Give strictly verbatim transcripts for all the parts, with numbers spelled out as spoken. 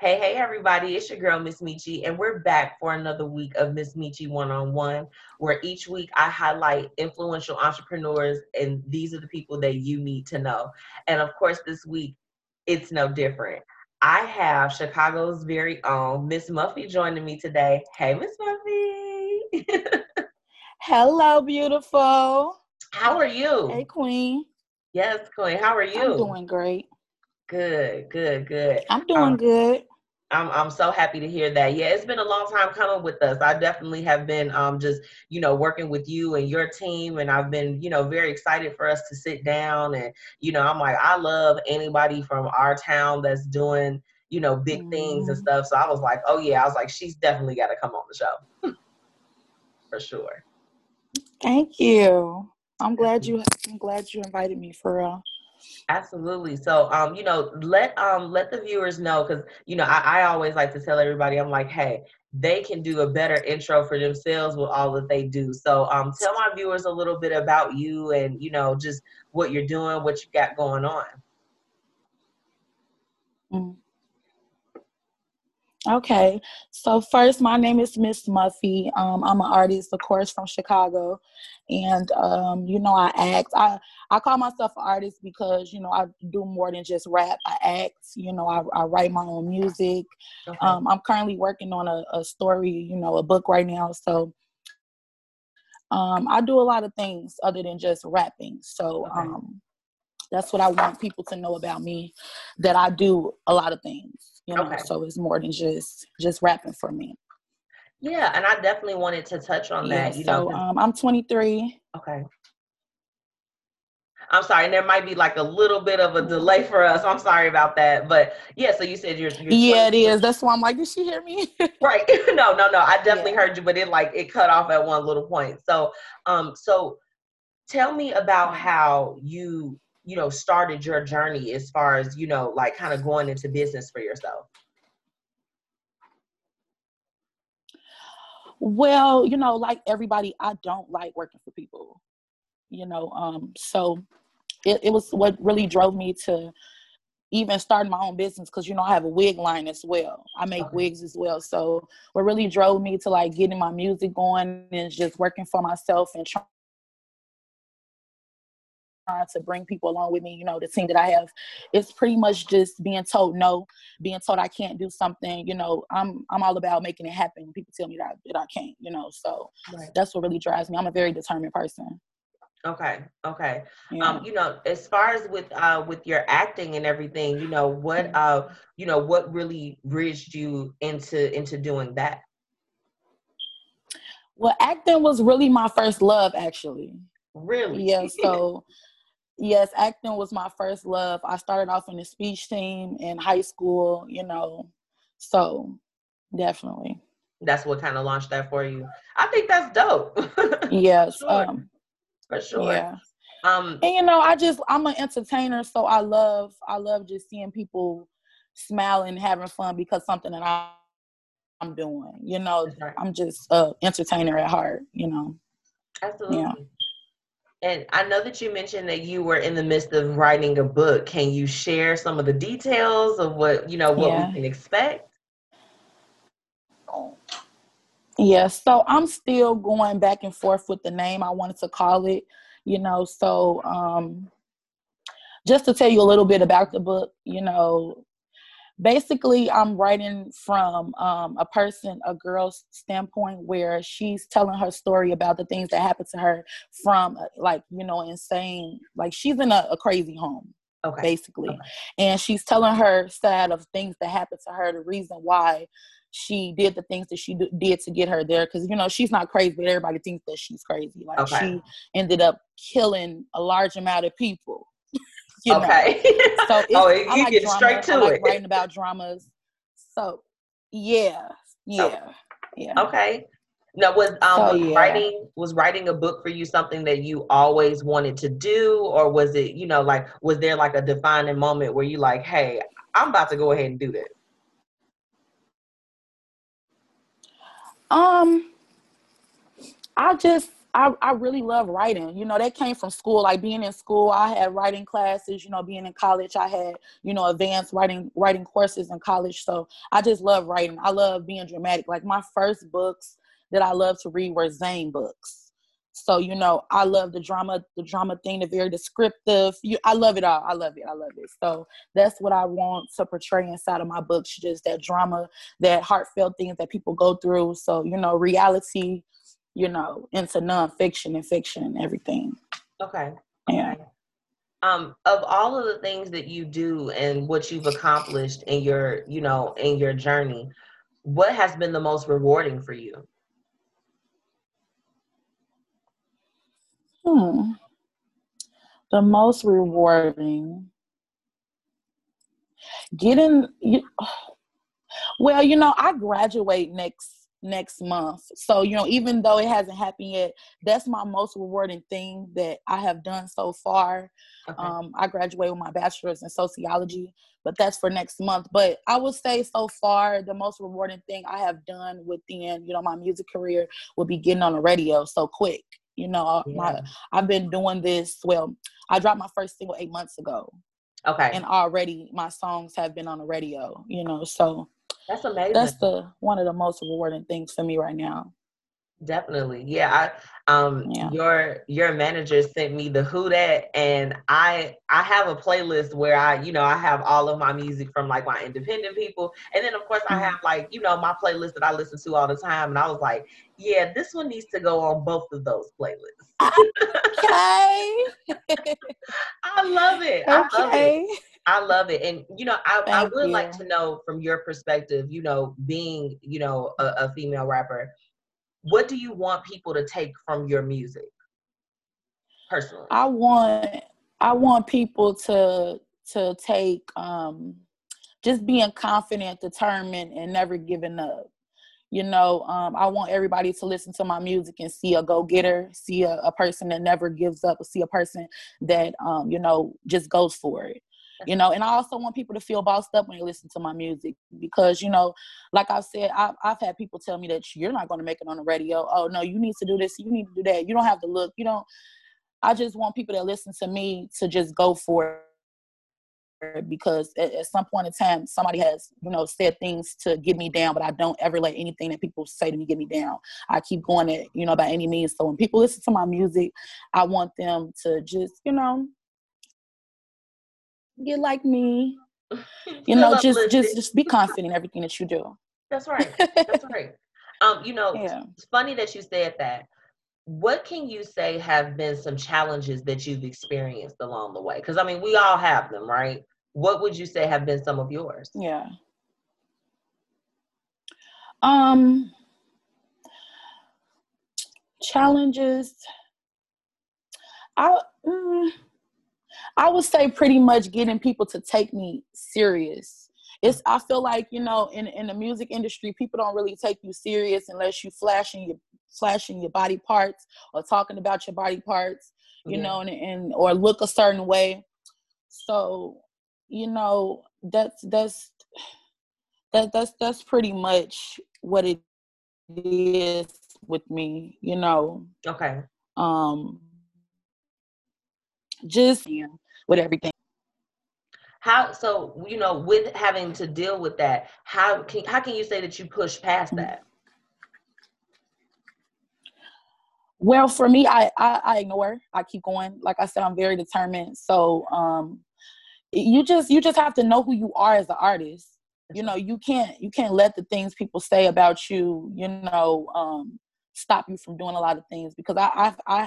Hey, hey, everybody, it's your girl, Miss Michi, and we're back for another week of Miss Michi One-on-One, where each week I highlight influential entrepreneurs, and these are the people that you need to know. And of course, this week, it's no different. I have Chicago's very own Miss Muffy joining me today. Hey, Miss Muffy. Hello, beautiful. How are you? Hey, Queen. Yes, Queen. How are I'm you? doing great. Good, good, good. I'm doing Um, good. I'm I'm so happy to hear that. Yeah, it's been a long time coming with us. I definitely have been um just, you know, working with you and your team, and I've been, you know, very excited for us to sit down. And you know, I'm like, I love anybody from our town that's doing, you know, big things and Mhm. stuff. So I was like, oh yeah, I was like, she's definitely got to come on the show for sure. Thank you. I'm glad you. I'm glad you invited me for real. Absolutely. So, um, you know, let um let the viewers know, because you know I, I always like to tell everybody, I'm like, hey, they can do a better intro for themselves with all that they do. So, um, tell my viewers a little bit about you and you know just what you're doing, what you got going on. Mm. Okay. So first, my name is Miss Muffy. Um, I'm an artist, of course, from Chicago, and um, you know, I act. I I call myself an artist because you know I do more than just rap. I act. You know, I, I write my own music. Okay. Um, I'm currently working on a, a story. You know, a book right now. So um, I do a lot of things other than just rapping. So Okay. um, that's what I want people to know about me, that I do a lot of things, you know, Okay. so it's more than just just rapping for me. Yeah, and I definitely wanted to touch on Yeah, that, you know, so because um, I'm twenty-three. okay. I'm sorry, and there might be like a little bit of a delay for us. I'm sorry about that, but yeah. So you said you're you're Yeah, it twenty-three. is. That's why I'm like, did she hear me? Right. No, no, no. I definitely Yeah. heard you, but it like it cut off at one little point. So, um, so tell me about Yeah. how you, you know, started your journey as far as, you know, like kind of going into business for yourself. Well, you know, like everybody, I don't like working for people, you know. Um, so it, it was what really drove me to even starting my own business, because you know I have a wig line as well. I make Okay. wigs as well. So what really drove me to like getting my music going is just working for myself and trying to bring people along with me. You know, the team that I have, it's pretty much just being told no, being told I can't do something. You know, I'm I'm all about making it happen. People tell me that, that I can't, you know, so Right. that's what really drives me. I'm a very determined person. Okay. Okay. Yeah. Um, you know, as far as with uh with your acting and everything, you know, what uh, you know, what really bridged you into into doing that? Well, acting was really my first love, actually. Really? Yeah, so yes, acting was my first love. I started off in the speech team in high school, you know, so definitely. That's what kind of launched that for you. I think that's dope. For Yes, sure. um, For sure. yeah. Um, And you know, I just I'm an entertainer, so I love I love just seeing people smiling, having fun because something that I, I'm doing. You know, that's right. I'm just a entertainer at heart, you know. Yeah. Absolutely. And I know that you mentioned that you were in the midst of writing a book. Can you share some of the details of what, you know, what we Yeah. can expect? Yeah, so I'm still going back and forth with the name I wanted to call it, you know. So um, just to tell you a little bit about the book, you know, basically I'm writing from um, a person, a girl's standpoint, where she's telling her story about the things that happened to her from uh, like, you know, insane, like she's in a, a crazy home, Okay. basically. Okay. And she's telling her side of things that happened to her, the reason why she did the things that she d- did to get her there. Because, you know, she's not crazy, but everybody thinks that she's crazy. Like Okay. she ended up killing a large amount of people, you know. Okay. So Oh, it's I you like get straight drama. I to like it. writing about dramas. So yeah, Oh, yeah, yeah. okay. Now, was um So was yeah. writing was writing a book for you something that you always wanted to do, or was it, you know, like was there like a defining moment where you like, hey, I'm about to go ahead and do this? Um, I just I, I really love writing. You know, that came from school. Like being in school, I had writing classes. You know, being in college, I had, you know, advanced writing writing courses in college. So I just love writing. I love being dramatic. Like my first books that I love to read were Zane books. So, you know, I love the drama, the drama thing, the very descriptive. You, I love it all. I love it. I love it. So that's what I want to portray inside of my books, just that drama, that heartfelt things that people go through. So, you know, reality, you know, into nonfiction and fiction and everything. Okay. Yeah. Okay. Um, of all of the things that you do and what you've accomplished in your, you know, in your journey, what has been the most rewarding for you? Hmm. The most rewarding. Getting, you, well, you know, I graduate next next month. So, you know, even though it hasn't happened yet, that's my most rewarding thing that I have done so far. Okay. Um, I graduate with my bachelor's in sociology, but that's for next month. But I would say so far, the most rewarding thing I have done within, you know, my music career would be getting on the radio so quick. You know, Yeah. my I've been doing this. Well, I dropped my first single eight months ago. Okay. And already my songs have been on the radio, you know, so that's amazing. That's the one of the most rewarding things for me right now. Definitely. Yeah. I, um, yeah. your, your manager sent me the Who Dat, and I, I have a playlist where I, you know, I have all of my music from like my independent people. And then of course I have like, you know, my playlist that I listen to all the time. And I was like, yeah, this one needs to go on both of those playlists. Okay. I love it. Okay. I love it. I love it. And, you know, I, I would you. like to know from your perspective, you know, being, you know, a, a female rapper, what do you want people to take from your music personally? I want I want people to to take um, just being confident, determined, and never giving up. You know, um, I want everybody to listen to my music and see a go-getter, see a, a person that never gives up, see a person that, um, you know, just goes for it. You know, and I also want people to feel bossed up when they listen to my music because, you know, like I've said, I've, I've had people tell me that you're not going to make it on the radio. Oh, no, you need to do this. You need to do that. You don't have to look. You don't. I just want people that listen to me to just go for it because at, at some point in time, somebody has, you know, said things to get me down, but I don't ever let anything that people say to me get me down. I keep going at, you know, by any means. So when people listen to my music, I want them to just, you know, get like me, you know, just, just, just be confident in everything that you do. That's right. That's right. Um, you know, yeah. It's funny that you said that. What can you say have been some challenges that you've experienced along the way? Because, I mean, we all have them, right? What would you say have been some of yours? Yeah. Um, challenges. I, mm, I would say pretty much getting people to take me serious. It's, I feel like, you know, in, in the music industry, people don't really take you serious unless you flashing your flashing your body parts or talking about your body parts, you yeah. know, and, and or look a certain way. So, you know, that's that's that that's that's pretty much what it is with me, you know. Okay. Um just yeah, with everything. How, so, you know, with having to deal with that, how can how can you say that you push past that? Well, for me, I, I, I ignore. I keep going. Like I said, I'm very determined. So um, you just you just have to know who you are as an artist. You know, you can't you can't let the things people say about you, you know, um, stop you from doing a lot of things. Because I I I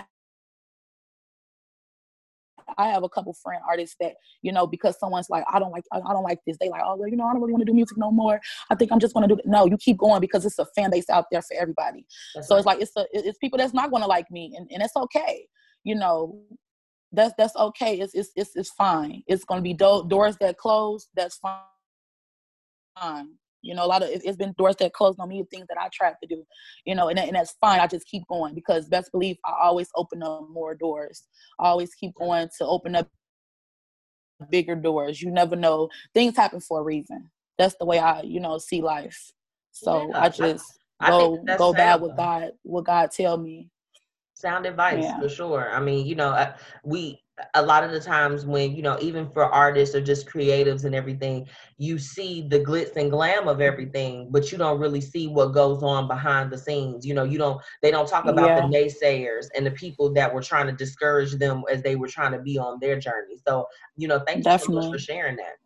I have a couple friend artists that, you know, because someone's like, I don't like, I don't like this. They like, oh, well, you know, I don't really want to do music no more. I think I'm just going to do it. No, you keep going because it's a fan base out there for everybody. That's so right. It's like, it's a, it's people that's not going to like me, and, and it's okay. You know, that's, that's okay. It's, it's, it's, it's fine. It's going to be do- doors that close. That's fine. You know, a lot of, it's been doors that closed on me, things that I tried to do, you know, and, and that's fine. I just keep going because best believe I always open up more doors. I always keep going to open up bigger doors. You never know. Things happen for a reason. That's the way I, you know, see life. So yeah, I just I, go, I go bad what God, what God tell me. Sound advice Yeah. for sure. I mean, you know, uh, we a lot of the times when, you know, even for artists or just creatives and everything, you see the glitz and glam of everything, but you don't really see what goes on behind the scenes. You know, you don't they don't talk about the Yeah, naysayers and the people that were trying to discourage them as they were trying to be on their journey. So, you know, thank you so much for definitely. sharing that.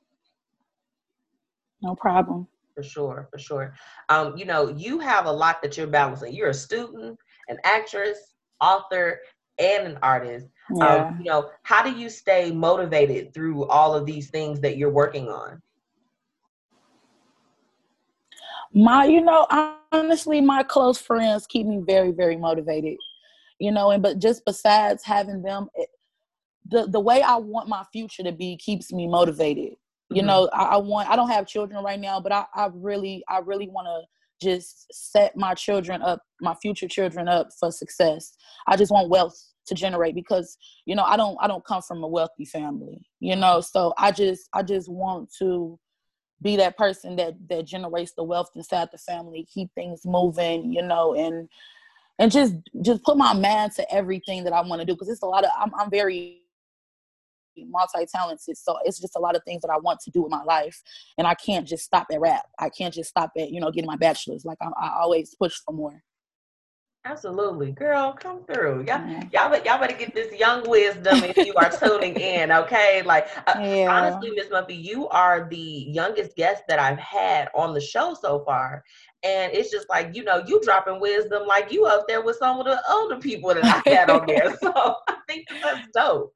No problem. For sure, for sure. Um, you know, you have a lot that you're balancing. You're a student, an actress, author, and an artist. Um, Yeah. you know, how do you stay motivated through all of these things that you're working on? My, you know, honestly, my close friends keep me very, very motivated. You know, and but just besides having them, it, the the way I want my future to be keeps me motivated. You Hmm. know, I, I want I don't have children right now, but I, I really I really want to just set my children up, my future children up for success. I just want wealth to generate because, you know, I don't I don't come from a wealthy family, you know, so I just I just want to be that person that that generates the wealth inside the family, keep things moving, you know, and and just just put my mind to everything that I want to do because it's a lot of I'm I'm very multi-talented, so it's just a lot of things that I want to do in my life, and I can't just stop at rap. I can't just stop at, you know, getting my bachelor's. Like I, I always push for more. Absolutely, girl, come through. Y'all, Yeah. y'all, bet- y'all better get this young wisdom if you are tuning in, okay? Like, uh, Yeah. honestly, Miss Muffy, you are the youngest guest that I've had on the show so far, and it's just like, you know, you dropping wisdom like you up there with some of the older people that I had on there. So I think that that's dope.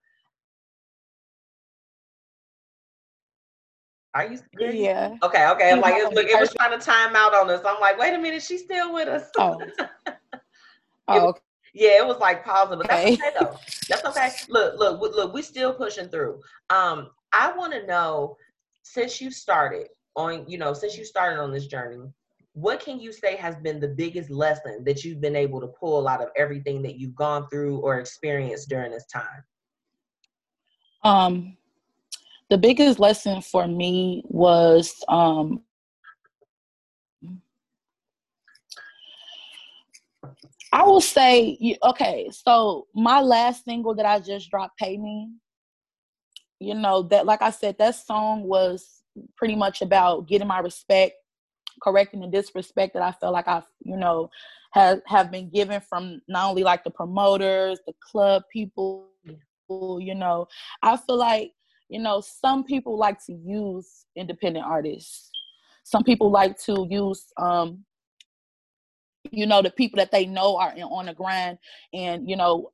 Are you, girl? You Yeah. okay? Okay. I'm She's like, not it, gonna look, be it was perfect. trying to time out on us. I'm like, wait a minute, she's still with us. Oh. It Oh, Yeah, it was like pausing, but that's okay. okay though. That's okay. Look, look, we- look, we're still pushing through. Um, I want to know, since you started on, you know, since you started on this journey, what can you say has been the biggest lesson that you've been able to pull out of everything that you've gone through or experienced during this time? Um, the biggest lesson for me was um I will say, you- okay, so my last single that I just dropped, Pay Me, you know, that, like I said, that song was pretty much about getting my respect, correcting the disrespect that I felt like I, you know, have, have been given from not only like the promoters, the club people, you know. I feel like, you know, some people like to use independent artists. Some people like to use, um, you know, the people that they know are in, on the grind. And, you know,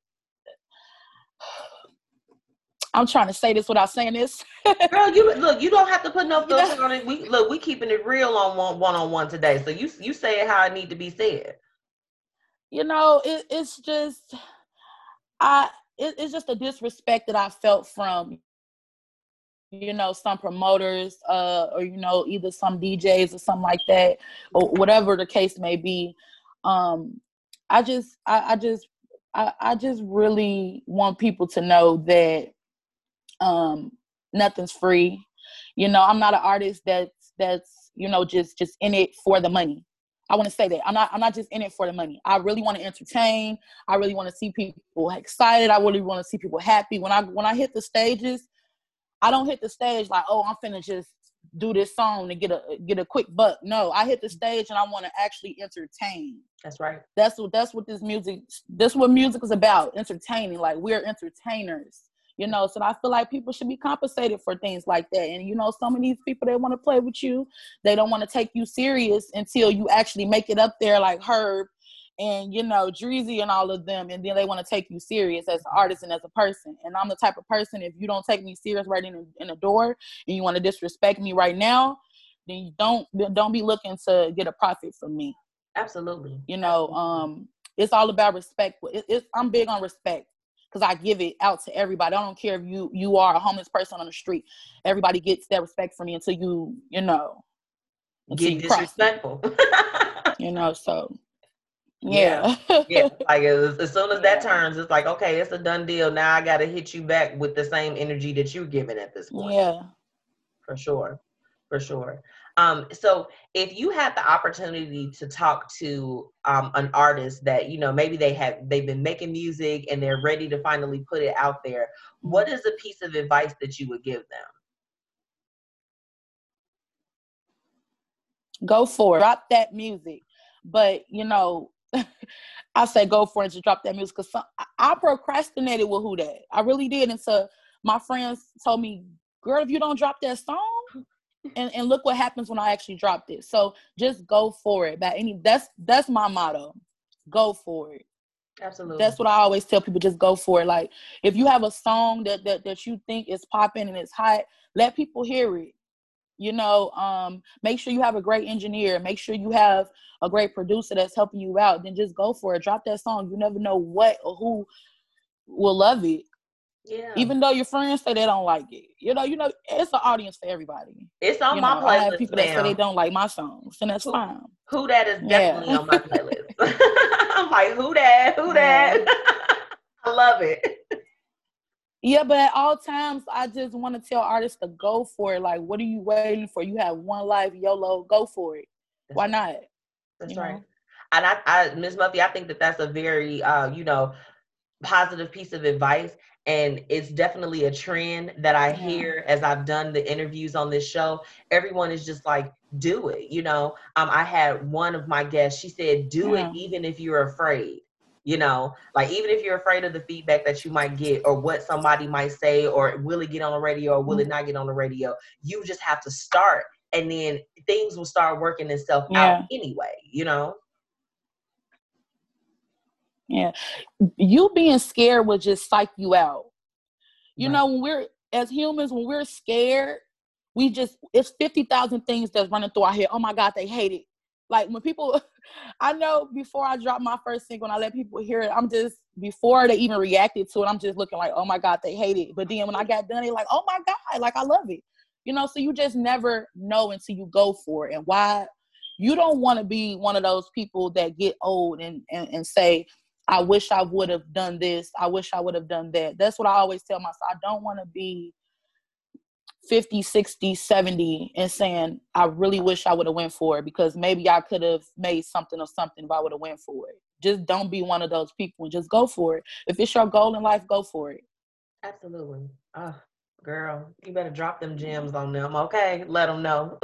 I'm trying to say this without saying this. Girl, you look, you don't have to put no You know, filter on it. We look, we keeping it real on one one on one today. So you you say it how it need to be said. you know, it, it's just I it, it's just a disrespect that I felt from, you know, some promoters, uh, or, you know, either some D Js or something like that, or whatever the case may be. Um, I just I, I just I, I just really want people to know that um nothing's free. You know, I'm not an artist that's that's, you know, just just in it for the money. I want to say that I'm not I'm not just in it for the money. I really want to entertain. I really want to see people excited. I really want to see people happy. When I when I hit the stages, I don't hit the stage like, oh, I'm finna just do this song to get a get a quick buck. No, I hit the stage and I want to actually entertain. That's right. That's what that's what this music that's what music is about, entertaining. Like, we're entertainers, you know. So I feel like people should be compensated for things like that. And, you know, some of these people, they want to play with you, they don't want to take you serious until you actually make it up there, like Herb and, you know, Dreezy and all of them, and then they want to take you serious as an artist and as a person. And I'm the type of person, if you don't take me serious right in, in the door and you want to disrespect me right now, then you don't don't be looking to get a profit from me. Absolutely. You know, um, it's all about respect. It, it's, I'm big on respect because I give it out to everybody. I don't care if you you are a homeless person on the street. Everybody gets that respect from me until you, you know, until Get you cross me. disrespectful. You know, so Yeah. yeah. Yeah. Like as, as soon as that Yeah. turns, it's like, okay, it's a done deal. Now I gotta hit you back with the same energy that you're giving at this point. Yeah. For sure. For sure. Um, so if you had the opportunity to talk to um, an artist that, you know, maybe they have, they've been making music and they're ready to finally put it out there, what is a piece of advice that you would give them? Go for it. Drop that music. But, you know, I say go for it and just drop that music, because I procrastinated with Who Dat. I really did. And so my friends told me, girl, if you don't drop that song, and, and look what happens when I actually dropped it. So just go for it. But any that's that's my motto. Go for it. Absolutely. That's what I always tell people, just go for it. Like, if you have a song that that, that you think is popping and it's hot, let people hear it. You know, um, make sure you have a great engineer. Make sure you have a great producer that's helping you out. Then just go for it. Drop that song. You never know what or who will love it. Yeah. Even though your friends say they don't like it. You know, you know, it's an audience for everybody. It's on you my know, playlist. I have people now. that say they don't like my songs, and that's who, fine. Who Dat is definitely yeah. on my playlist. I'm like, who dat? Who Dat? Yeah. I love it. Yeah, but at all times, I just want to tell artists to go for it. Like, what are you waiting for? You have one life, YOLO, go for it. That's Why right. not? That's you right. Know? And I, I Miz Muffy, I think that that's a very, uh, you know, positive piece of advice. And it's definitely a trend that I yeah. hear as I've done the interviews on this show. Everyone is just like, do it. You know, um, I had one of my guests, she said, do yeah. it even if you're afraid. You know, like even if you're afraid of the feedback that you might get or what somebody might say, or will it get on the radio or will it not get on the radio? You just have to start, and then things will start working itself yeah. out anyway, you know? Yeah. You being scared will just psych you out. You right. know, when we're, as humans, when we're scared, we just, it's fifty thousand things that's running through our head. Oh my God, they hate it. Like when people, I know before I dropped my first single and I let people hear it, I'm just, before they even reacted to it, I'm just looking like, oh my God, they hate it. But then when I got done, they're like, oh my God, like I love it. You know, so you just never know until you go for it. And why, you don't want to be one of those people that get old and, and, and say, I wish I would have done this. I wish I would have done that. That's what I always tell myself. I don't want to be fifty, sixty, seventy and saying, I really wish I would have went for it, because maybe I could have made something or something if I would have went for it. Just don't be one of those people and just go for it. If it's your goal in life, go for it. Absolutely. Oh, girl, you better drop them gems on them. Okay. Let them know.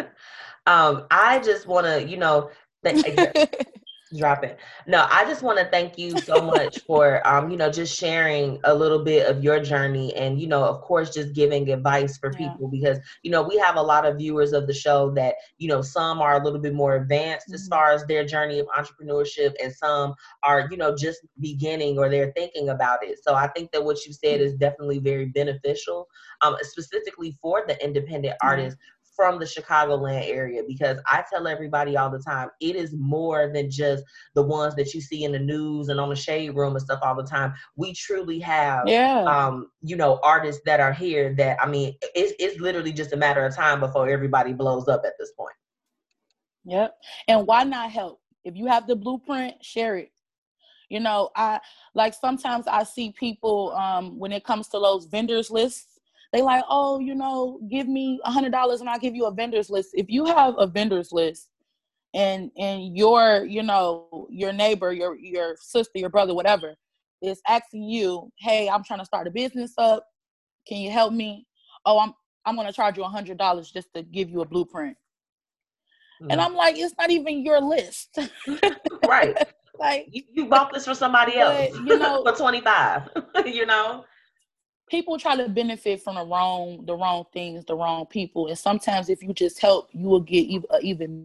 um, I just want to, you know, th- Drop it. No, I just want to thank you so much for, um, you know, just sharing a little bit of your journey and, you know, of course, just giving advice for yeah. people, because, you know, we have a lot of viewers of the show that, you know, some are a little bit more advanced mm-hmm. as far as their journey of entrepreneurship, and some are, you know, just beginning or they're thinking about it. So I think that what you said is definitely very beneficial, um, specifically for the independent mm-hmm. artists from the Chicagoland area, because I tell everybody all the time, it is more than just the ones that you see in the news and on the Shade Room and stuff all the time. We truly have, yeah. um, you know, artists that are here that, I mean, it's, it's literally just a matter of time before everybody blows up at this point. Yep. And why not help? If you have the blueprint, share it. You know, I like sometimes I see people um, when it comes to those vendors lists, they like, oh, you know, give me a hundred dollars and I'll give you a vendors list. If you have a vendors list and and your, you know, your neighbor, your your sister, your brother, whatever, is asking you, hey, I'm trying to start a business up. Can you help me? Oh, I'm I'm gonna charge you a hundred dollars just to give you a blueprint. Mm-hmm. And I'm like, it's not even your list. Right. Like you, you bought this for somebody else, but, you know, for twenty-five, you know. People try to benefit from the wrong, the wrong things, the wrong people. And sometimes if you just help, you will get even, an even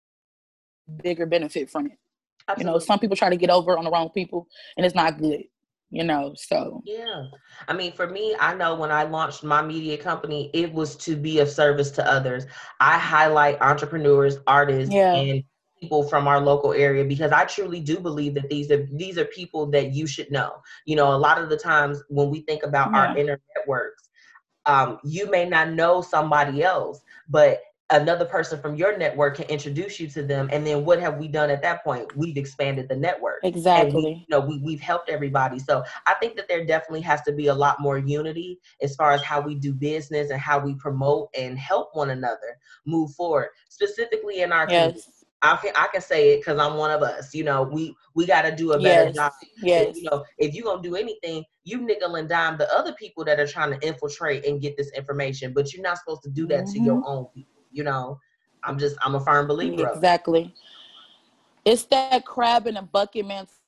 bigger benefit from it. Absolutely. You know, some people try to get over on the wrong people and it's not good, you know, so. Yeah. I mean, for me, I know when I launched my media company, it was to be of service to others. I highlight entrepreneurs, artists, yeah. and people from our local area, because I truly do believe that these are these are people that you should know. You know, a lot of the times when we think about yeah. our inner networks, um, you may not know somebody else, but another person from your network can introduce you to them. And then what have we done at that point? We've expanded the network. And we, Exactly. you know, we, we've helped everybody. So I think that there definitely has to be a lot more unity as far as how we do business and how we promote and help one another move forward, specifically in our community. Yes. I can, I can say it because I'm one of us. You know, we we got to do a better Yes. job. Yes. If, you know, if you're going to do anything, you nickel and dime the other people that are trying to infiltrate and get this information. But you're not supposed to do that Mm-hmm. to your own people. You know, I'm just, I'm a firm believer of it. Exactly. It's that crab in a bucket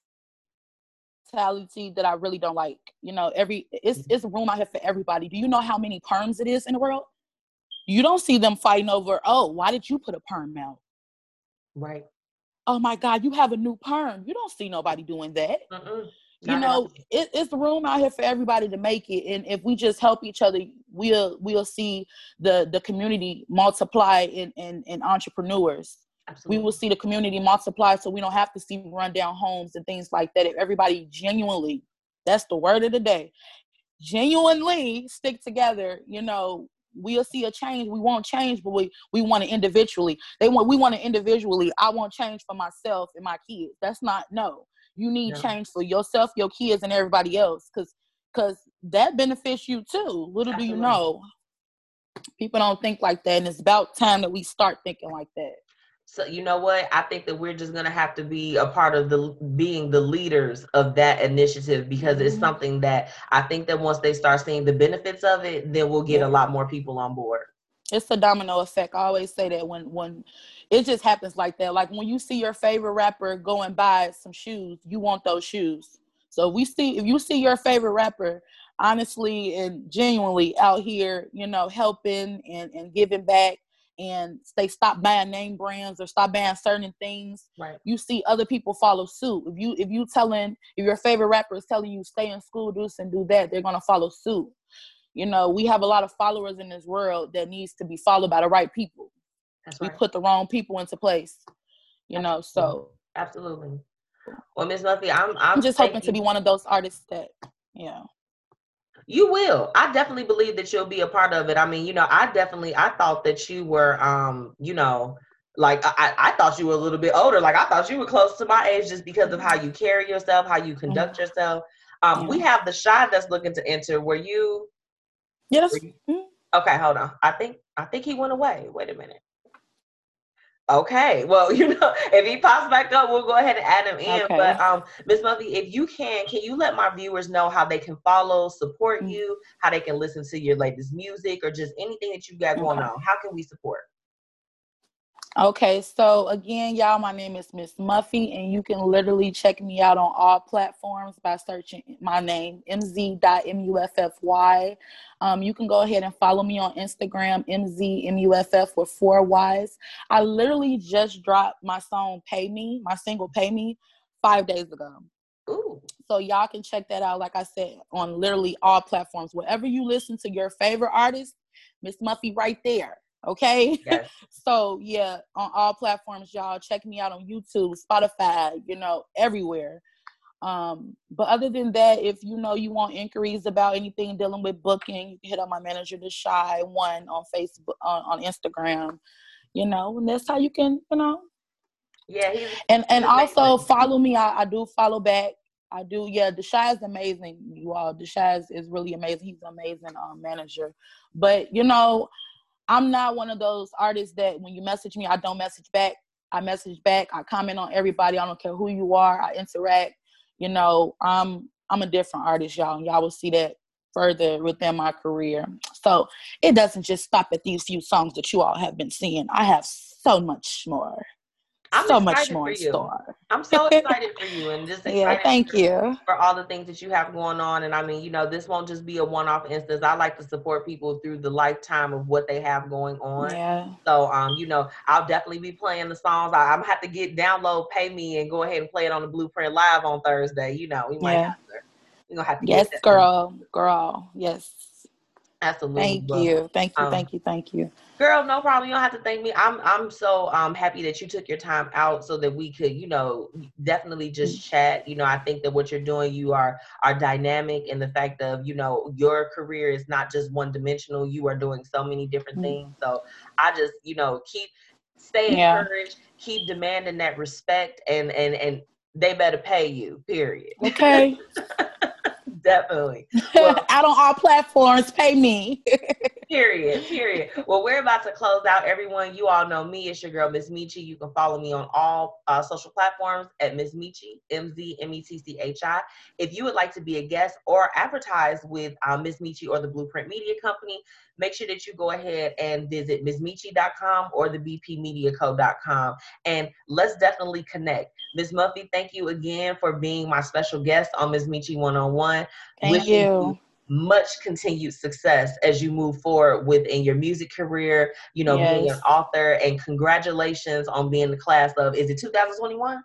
mentality that I really don't like. You know, every it's it's room out here for everybody. Do you know how many perms it is in the world? You don't see them fighting over, oh, why did you put a perm out? Right. Oh my God, you have a new perm. You don't see nobody doing that. Mm-mm. You know, it, it's room out here for everybody to make it. And if we just help each other, we'll we'll see the, the community multiply in, in, in entrepreneurs. Absolutely. We will see the community multiply so we don't have to see rundown homes and things like that. If everybody genuinely, that's the word of the day, genuinely stick together, you know, we'll see a change. We won't change, but we, we want to individually. They want we want to individually. I want change for myself and my kids. That's not, no. You need no. change for yourself, your kids, and everybody else, because because that benefits you too. Little Absolutely. Do you know, people don't think like that, and it's about time that we start thinking like that. So you know what? I think that we're just going to have to be a part of the being the leaders of that initiative, because mm-hmm. it's something that I think that once they start seeing the benefits of it, then we'll get yeah. a lot more people on board. It's a domino effect. I always say that when, when it just happens like that. Like when you see your favorite rapper go and buy some shoes, you want those shoes. So we see, if you see your favorite rapper honestly and genuinely out here, you know, helping and, and giving back, and they stop buying name brands or stop buying certain things, right. you see other people follow suit. If you if you telling if your favorite rapper is telling you stay in school, do this and do that, they're gonna follow suit. You know, we have a lot of followers in this world that needs to be followed by the right people. That's we right. put the wrong people into place. You Absolutely. know, so absolutely. Well, Miss Muffy, I'm I'm, I'm just hoping to be one of those artists that, yeah. You will. I definitely believe that you'll be a part of it. I mean, you know, I definitely, I thought that you were, um, you know, like, I, I thought you were a little bit older. Like, I thought you were close to my age just because of how you carry yourself, how you conduct yourself. Um, yeah. We have the Shy that's looking to enter. Were you? Yes. Were you, okay, hold on. I think, I think he went away. Wait a minute. Okay, well, you know, if he pops back up, we'll go ahead and add him in. Okay. But um, Miss Muffy, if you can, can you let my viewers know how they can follow, support mm-hmm. you, how they can listen to your latest music, or just anything that you got going okay. on? How can we support? Okay, so again, y'all, my name is Miss Muffy, and you can literally check me out on all platforms by searching my name, M Z dot M U F F Y. Um, you can go ahead and follow me on Instagram, M Z M U F F with four Y's. I literally just dropped my song, Pay Me, my single, Pay Me, five days ago. Ooh. So y'all can check that out, like I said, on literally all platforms. Wherever you listen to your favorite artist, Miss Muffy right there. Okay. Yes. So yeah, on all platforms, y'all check me out on YouTube, Spotify, you know, everywhere. Um, but other than that, if you know you want inquiries about anything dealing with booking, you can hit up my manager, The Shy One, on Facebook, on, on Instagram, you know, and that's how you can, you know. Yeah. He's, and and he's also follow me. I, I do follow back. I do. Yeah, The Shy is amazing. You all, The Shy is, is really amazing. He's an amazing um, manager. But you know, I'm not one of those artists that when you message me, I don't message back. I message back. I comment on everybody. I don't care who you are. I interact. You know, I'm I'm a different artist, y'all. And y'all will see that further within my career. So it doesn't just stop at these few songs that you all have been seeing. I have so much more. I'm so excited much more for in you. store. I'm so excited for you, and just excited yeah, thank for, you for all the things that you have going on. And I mean, you know, this won't just be a one-off instance. I like to support people through the lifetime of what they have going on. Yeah. So, um, you know, I'll definitely be playing the songs. I, I'm gonna have to get download, pay me, and go ahead and play it on the Blueprint Live on Thursday. You know, we might yeah. have to. We're gonna have to. Yes, get that girl, thing. girl. Yes. Absolutely. Thank Well, you. Thank you. um, Thank you. Thank you. girl, no problem. You don't have to thank me. I'm I'm so um happy that you took your time out so that we could, you know, definitely just chat. You know, I think that what you're doing, you are are dynamic, and the fact of, you know, your career is not just one dimensional. You are doing so many different things. So I just, you know, keep stay Yeah. encouraged, keep demanding that respect, and and and they better pay you, period. Okay. Definitely. Well, Out on all platforms, pay me. period, period. Well, we're about to close out, everyone. You all know me. It's your girl, Miss Metchi. You can follow me on all uh, social platforms at Miss Metchi, M Z M E T C H I. If you would like to be a guest or advertise with uh, Miss Metchi or the Blueprint Media Company, make sure that you go ahead and visit miss metchi dot com or the b p media co dot com, and let's definitely connect. Miss Muffy, thank you again for being my special guest on Miss Metchi one-on-one. Thank Wishing you you. much continued success as you move forward within your music career, you know, being an Yes. author, and congratulations on being the class of, is it two thousand twenty-one?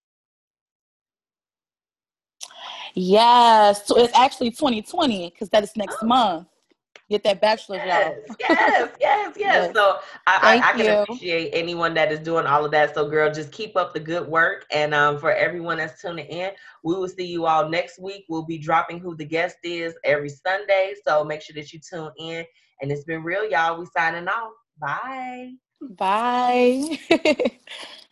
Yes. So it's actually twenty twenty because that is next Oh, month. Get that bachelor's, yes, y'all. yes, yes, yes. Yes. So I, I, Thank I can you. appreciate anyone that is doing all of that. So, girl, just keep up the good work. And um, for everyone that's tuning in, we will see you all next week. We'll be dropping who the guest is every Sunday. So make sure that you tune in. And it's been real, y'all. We signing off. Bye. Bye.